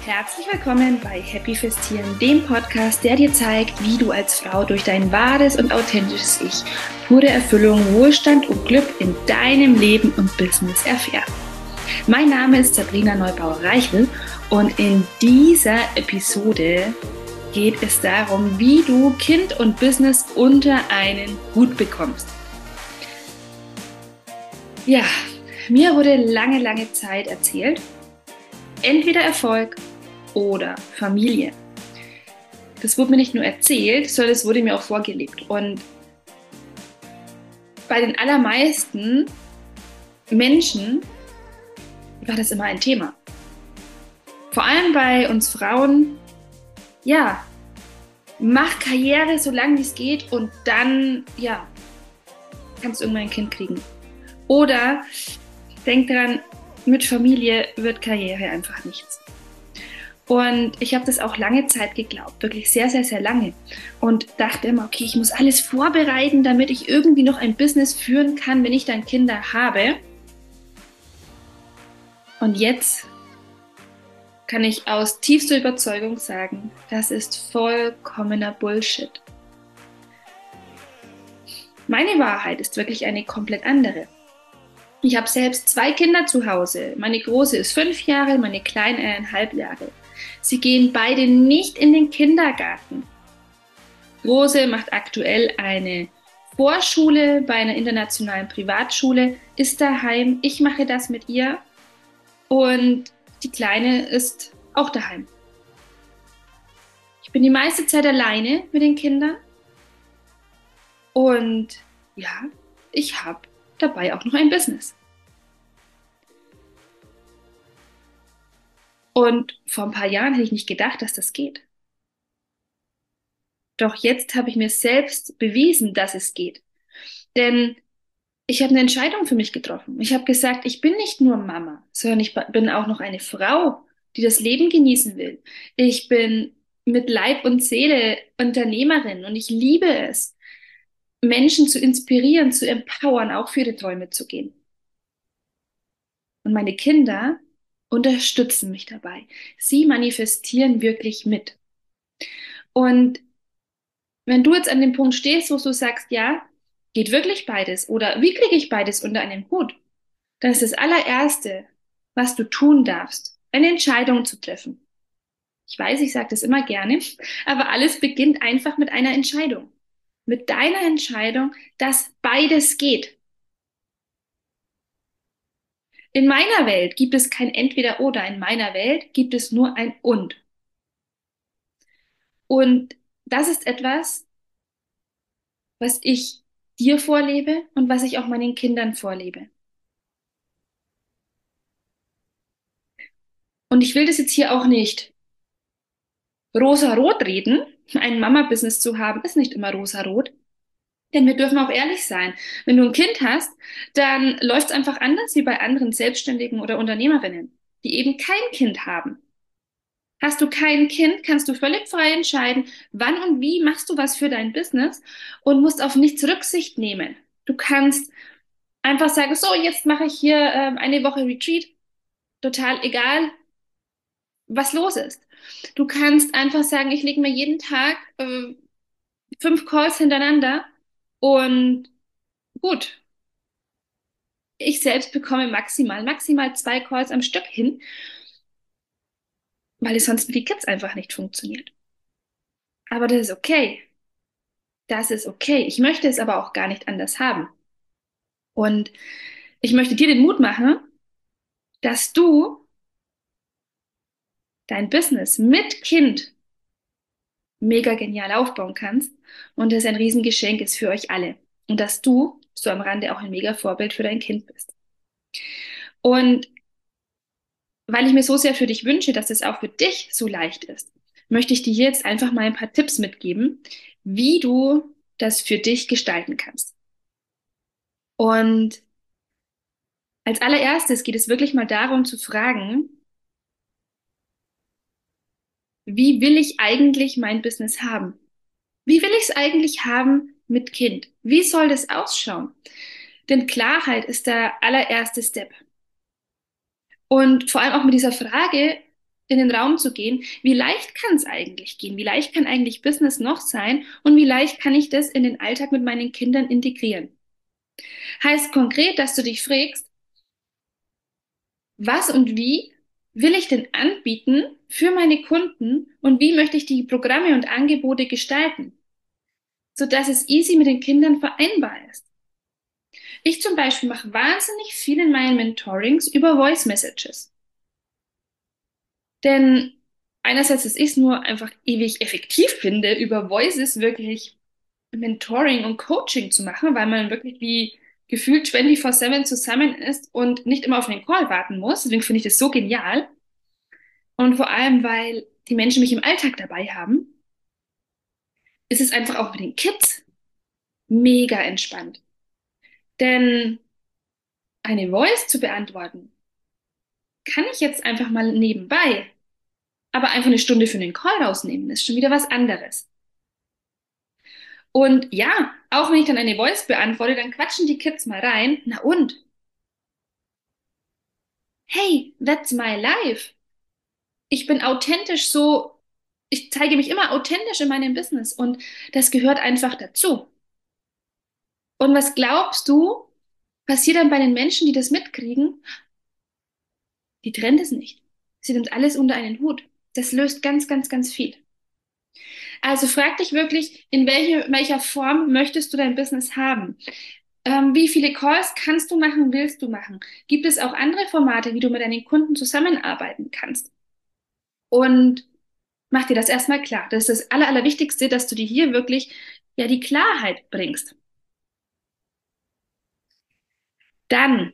Herzlich willkommen bei Happy Festieren, dem Podcast, der dir zeigt, wie du als Frau durch dein wahres und authentisches Ich pure Erfüllung, Wohlstand und Glück in deinem Leben und Business erfährst. Mein Name ist Sabrina Neubauer-Reichel und in dieser Episode geht es darum, wie du Kind und Business unter einen Hut bekommst. Ja, mir wurde lange Zeit erzählt, entweder Erfolg oder Familie. Das wurde mir nicht nur erzählt, sondern es wurde mir auch vorgelebt. Und bei den allermeisten Menschen war das immer ein Thema. Vor allem bei uns Frauen, ja, mach Karriere so lange wie es geht und dann, ja, kannst du irgendwann ein Kind kriegen. Oder denk dran, mit Familie wird Karriere einfach nichts. Und ich habe das auch lange Zeit geglaubt, wirklich sehr lange. Und dachte immer, okay, ich muss alles vorbereiten, damit ich irgendwie noch ein Business führen kann, wenn ich dann Kinder habe. Und jetzt kann ich aus tiefster Überzeugung sagen, das ist vollkommener Bullshit. Meine Wahrheit ist wirklich eine komplett andere. Ich habe selbst 2 Kinder zu Hause. Meine Große ist 5 Jahre, meine Kleine 1,5 Jahre. Sie gehen beide nicht in den Kindergarten. Große macht aktuell eine Vorschule bei einer internationalen Privatschule, ist daheim. Ich mache das mit ihr und die Kleine ist auch daheim. Ich bin die meiste Zeit alleine mit den Kindern und ja, ich habe dabei auch noch ein Business. Und vor ein paar Jahren hätte ich nicht gedacht, dass das geht. Doch jetzt habe ich mir selbst bewiesen, dass es geht. Denn ich habe eine Entscheidung für mich getroffen. Ich habe gesagt, ich bin nicht nur Mama, sondern ich bin auch noch eine Frau, die das Leben genießen will. Ich bin mit Leib und Seele Unternehmerin und ich liebe es, Menschen zu inspirieren, zu empowern, auch für ihre Träume zu gehen. Und meine Kinder unterstützen mich dabei. Sie manifestieren wirklich mit. Und wenn du jetzt an dem Punkt stehst, wo du sagst, ja, geht wirklich beides oder wie kriege ich beides unter einen Hut, dann ist das allererste, was du tun darfst, eine Entscheidung zu treffen. Ich weiß, ich sage das immer gerne, aber alles beginnt einfach mit einer Entscheidung. Mit deiner Entscheidung, dass beides geht. In meiner Welt gibt es kein Entweder-Oder. In meiner Welt gibt es nur ein Und. Und das ist etwas, was ich dir vorlebe und was ich auch meinen Kindern vorlebe. Und ich will das jetzt hier auch nicht rosa-rot reden. Ein Mama-Business zu haben, ist nicht immer rosa-rot. Denn wir dürfen auch ehrlich sein. Wenn du ein Kind hast, dann läuft es einfach anders wie bei anderen Selbstständigen oder Unternehmerinnen, die eben kein Kind haben. Hast du kein Kind, kannst du völlig frei entscheiden, wann und wie machst du was für dein Business und musst auf nichts Rücksicht nehmen. Du kannst einfach sagen, so, jetzt mache ich hier eine Woche Retreat, total egal, was los ist. Du kannst einfach sagen, ich lege mir jeden Tag 5 Calls hintereinander und gut, ich selbst bekomme maximal 2 Calls am Stück hin, weil es sonst mit den Kids einfach nicht funktioniert. Aber das ist okay. Das ist okay. Ich möchte es aber auch gar nicht anders haben. Und ich möchte dir den Mut machen, dass du dein Business mit Kind mega genial aufbauen kannst und das ein Riesengeschenk ist für euch alle. Und dass du so am Rande auch ein mega Vorbild für dein Kind bist. Und weil ich mir so sehr für dich wünsche, dass es auch für dich so leicht ist, möchte ich dir jetzt einfach mal ein paar Tipps mitgeben, wie du das für dich gestalten kannst. Und als allererstes geht es wirklich mal darum zu fragen, wie will ich eigentlich mein Business haben? Wie will ich es eigentlich haben mit Kind? Wie soll das ausschauen? Denn Klarheit ist der allererste Step. Und vor allem auch mit dieser Frage, in den Raum zu gehen, wie leicht kann es eigentlich gehen? Wie leicht kann eigentlich Business noch sein? Und wie leicht kann ich das in den Alltag mit meinen Kindern integrieren? Heißt konkret, dass du dich fragst, was und wie will ich denn anbieten für meine Kunden und wie möchte ich die Programme und Angebote gestalten, sodass es easy mit den Kindern vereinbar ist. Ich zum Beispiel mache wahnsinnig viel in meinen Mentorings über Voice Messages. Denn einerseits, dass ich es nur einfach ewig effektiv finde, über Voices wirklich Mentoring und Coaching zu machen, weil man wirklich wie gefühlt 24/7 zusammen ist und nicht immer auf den Call warten muss. Deswegen finde ich das so genial. Und vor allem, weil die Menschen mich im Alltag dabei haben, ist es einfach auch mit den Kids mega entspannt. Denn eine Voice zu beantworten, kann ich jetzt einfach mal nebenbei, aber einfach eine Stunde für den Call rausnehmen, ist schon wieder was anderes. Und ja, auch wenn ich dann eine Voice beantworte, dann quatschen die Kids mal rein. Na und? Hey, that's my life. Ich bin authentisch so, ich zeige mich immer authentisch in meinem Business und das gehört einfach dazu. Und was glaubst du, passiert dann bei den Menschen, die das mitkriegen? Die trennen es nicht. Sie nimmt alles unter einen Hut. Das löst ganz, ganz, ganz viel. Also frag dich wirklich, welcher Form möchtest du dein Business haben? Wie viele Calls kannst du machen, willst du machen? Gibt es auch andere Formate, wie du mit deinen Kunden zusammenarbeiten kannst? Und mach dir das erstmal klar. Das ist das Allerwichtigste, dass du dir hier wirklich ja die Klarheit bringst. Dann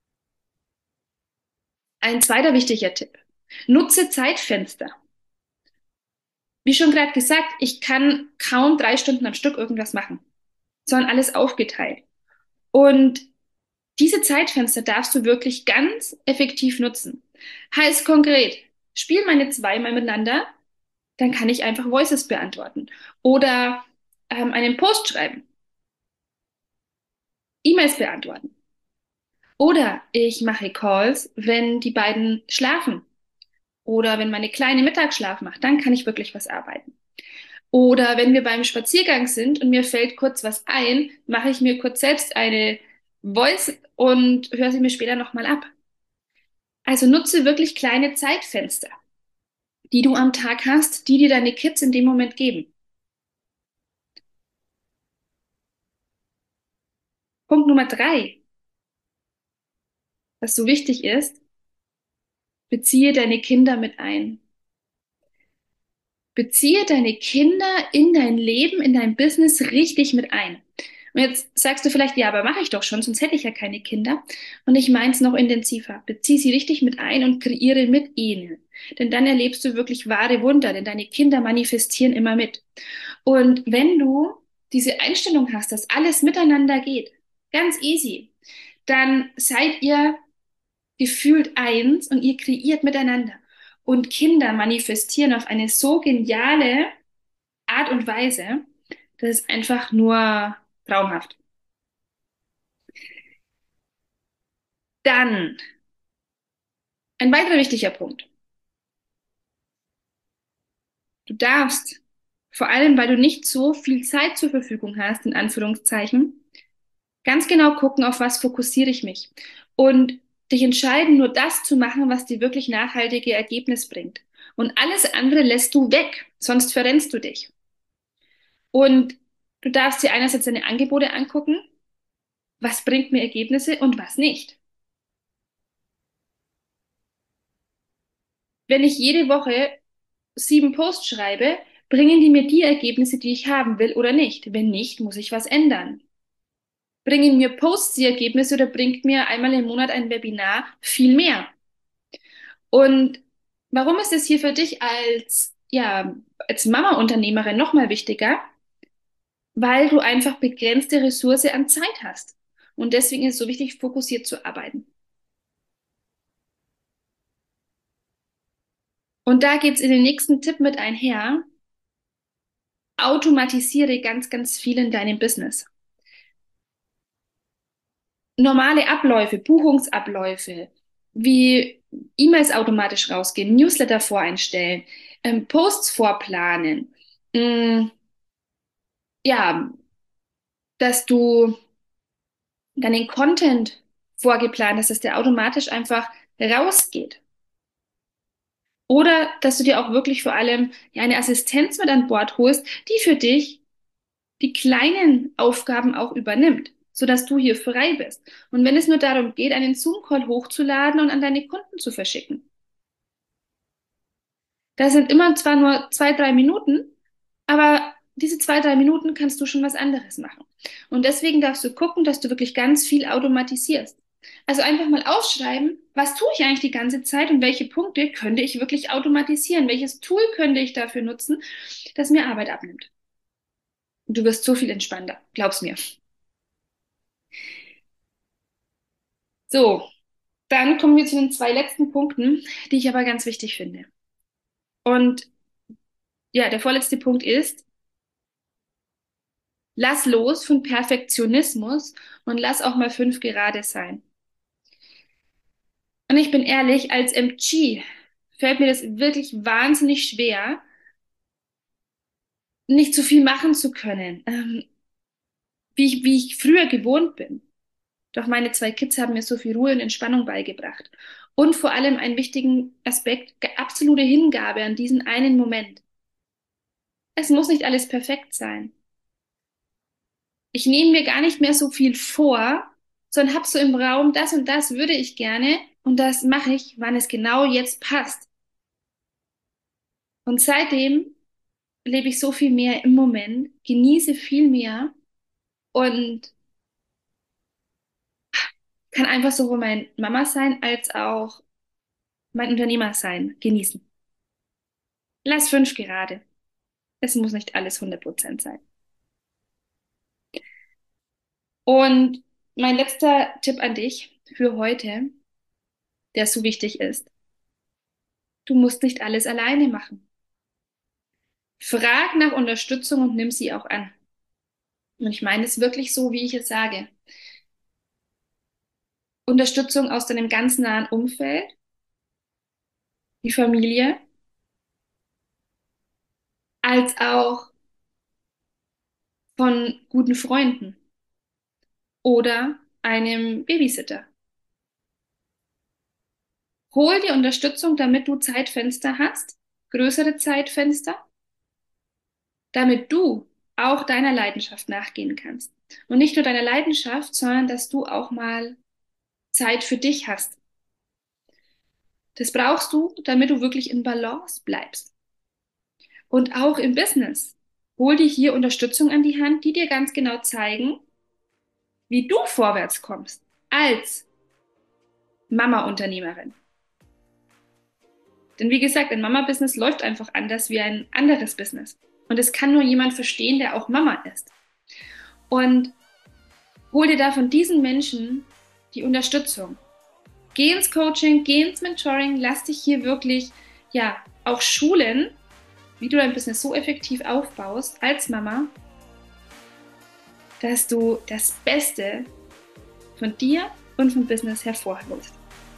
ein zweiter wichtiger Tipp. Nutze Zeitfenster. Wie schon gerade gesagt, ich kann kaum 3 Stunden am Stück irgendwas machen, sondern alles aufgeteilt. Und diese Zeitfenster darfst du wirklich ganz effektiv nutzen. Heißt konkret, spiel meine zweimal miteinander, dann kann ich einfach Voices beantworten oder einen Post schreiben, E-Mails beantworten. Oder ich mache Calls, wenn die beiden schlafen oder wenn meine Kleine Mittagsschlaf macht, dann kann ich wirklich was arbeiten. Oder wenn wir beim Spaziergang sind und mir fällt kurz was ein, mache ich mir kurz selbst eine Voice und höre sie mir später nochmal ab. Also nutze wirklich kleine Zeitfenster, die du am Tag hast, die dir deine Kids in dem Moment geben. Punkt Nummer 3, was so wichtig ist, beziehe deine Kinder mit ein. Beziehe deine Kinder in dein Leben, in dein Business richtig mit ein. Und jetzt sagst du vielleicht, ja, aber mache ich doch schon, sonst hätte ich ja keine Kinder. Und ich meine es noch intensiver. Bezieh sie richtig mit ein und kreiere mit ihnen. Denn dann erlebst du wirklich wahre Wunder, denn deine Kinder manifestieren immer mit. Und wenn du diese Einstellung hast, dass alles miteinander geht, ganz easy, dann seid ihr gefühlt eins und ihr kreiert miteinander. Und Kinder manifestieren auf eine so geniale Art und Weise, das ist einfach nur traumhaft. Dann ein weiterer wichtiger Punkt. Du darfst, vor allem weil du nicht so viel Zeit zur Verfügung hast, in Anführungszeichen, ganz genau gucken, auf was fokussiere ich mich. Und dich entscheiden, nur das zu machen, was dir wirklich nachhaltige Ergebnis bringt. Und alles andere lässt du weg, sonst verrennst du dich. Und du darfst dir einerseits deine Angebote angucken, was bringt mir Ergebnisse und was nicht. Wenn ich jede Woche 7 Posts schreibe, bringen die mir die Ergebnisse, die ich haben will oder nicht? Wenn nicht, muss ich was ändern. Bringen mir Posts die Ergebnisse oder bringt mir einmal im Monat ein Webinar viel mehr? Und warum ist es hier für dich als Mama-Unternehmerin nochmal wichtiger? Weil du einfach begrenzte Ressource an Zeit hast. Und deswegen ist es so wichtig, fokussiert zu arbeiten. Und da geht es in den nächsten Tipp mit einher. Automatisiere ganz, ganz viel in deinem Business. Normale Abläufe, Buchungsabläufe, wie E-Mails automatisch rausgehen, Newsletter voreinstellen, Posts vorplanen, mm, ja, dass du dann den Content vorgeplant hast, dass der automatisch einfach rausgeht. Oder dass du dir auch wirklich vor allem ja, eine Assistenz mit an Bord holst, die für dich die kleinen Aufgaben auch übernimmt, sodass du hier frei bist. Und wenn es nur darum geht, einen Zoom-Call hochzuladen und an deine Kunden zu verschicken. Das sind immer zwar nur 2, 3 Minuten, aber diese 2, 3 Minuten kannst du schon was anderes machen. Und deswegen darfst du gucken, dass du wirklich ganz viel automatisierst. Also einfach mal aufschreiben, was tue ich eigentlich die ganze Zeit und welche Punkte könnte ich wirklich automatisieren? Welches Tool könnte ich dafür nutzen, das mir Arbeit abnimmt? Und du wirst so viel entspannter, glaub's mir. So, dann kommen wir zu den 2 letzten Punkten, die ich aber ganz wichtig finde. Und ja, der vorletzte Punkt ist, lass los von Perfektionismus und lass auch mal 5 gerade sein. Und ich bin ehrlich, als MG fällt mir das wirklich wahnsinnig schwer, nicht so viel machen zu können, wie ich früher gewohnt bin. Doch meine 2 Kids haben mir so viel Ruhe und Entspannung beigebracht. Und vor allem einen wichtigen Aspekt, absolute Hingabe an diesen einen Moment. Es muss nicht alles perfekt sein. Ich nehme mir gar nicht mehr so viel vor, sondern habe so im Raum, das und das würde ich gerne und das mache ich, wann es genau jetzt passt. Und seitdem lebe ich so viel mehr im Moment, genieße viel mehr und kann einfach sowohl mein Mama sein als auch mein Unternehmer sein, genießen. Lass 5 gerade. Es muss nicht alles 100% sein. Und mein letzter Tipp an dich für heute, der so wichtig ist. Du musst nicht alles alleine machen. Frag nach Unterstützung und nimm sie auch an. Und ich meine es wirklich so, wie ich es sage. Unterstützung aus deinem ganz nahen Umfeld, die Familie, als auch von guten Freunden oder einem Babysitter. Hol dir Unterstützung, damit du Zeitfenster hast, größere Zeitfenster, damit du auch deiner Leidenschaft nachgehen kannst. Und nicht nur deiner Leidenschaft, sondern dass du auch mal Zeit für dich hast. Das brauchst du, damit du wirklich in Balance bleibst. Und auch im Business. Hol dir hier Unterstützung an die Hand, die dir ganz genau zeigen, wie du vorwärts kommst als Mama-Unternehmerin. Denn wie gesagt, ein Mama-Business läuft einfach anders wie ein anderes Business. Und es kann nur jemand verstehen, der auch Mama ist. Und hol dir da von diesen Menschen die Unterstützung. Geh ins Coaching, geh ins Mentoring, lass dich hier wirklich, ja, auch schulen, wie du dein Business so effektiv aufbaust als Mama, dass du das Beste von dir und vom Business hervorholst.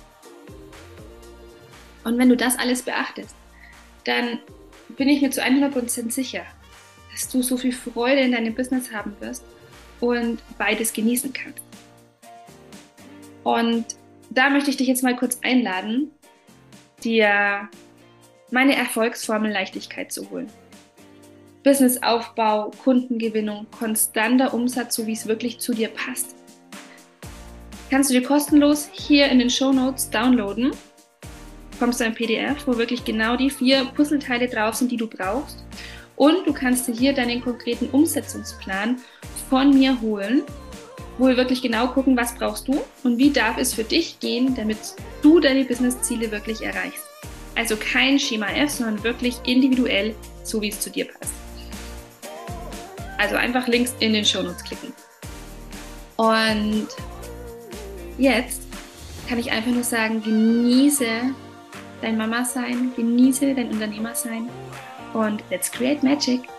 Und wenn du das alles beachtest, dann bin ich mir zu 100% sicher, dass du so viel Freude in deinem Business haben wirst und beides genießen kannst. Und da möchte ich dich jetzt mal kurz einladen, dir meine Erfolgsformel Leichtigkeit zu holen. Businessaufbau, Kundengewinnung, konstanter Umsatz, so wie es wirklich zu dir passt. Kannst du dir kostenlos hier in den Shownotes downloaden. Bekommst du ein PDF, wo wirklich genau die 4 Puzzleteile drauf sind, die du brauchst. Und du kannst dir hier deinen konkreten Umsetzungsplan von mir holen, wo wir wirklich genau gucken, was brauchst du und wie darf es für dich gehen, damit du deine Business-Ziele wirklich erreichst. Also kein Schema F, sondern wirklich individuell, so wie es zu dir passt. Also einfach Links in den Shownotes klicken. Und jetzt kann ich einfach nur sagen, genieße dein Mama sein, genieße dein Unternehmer sein und let's create magic.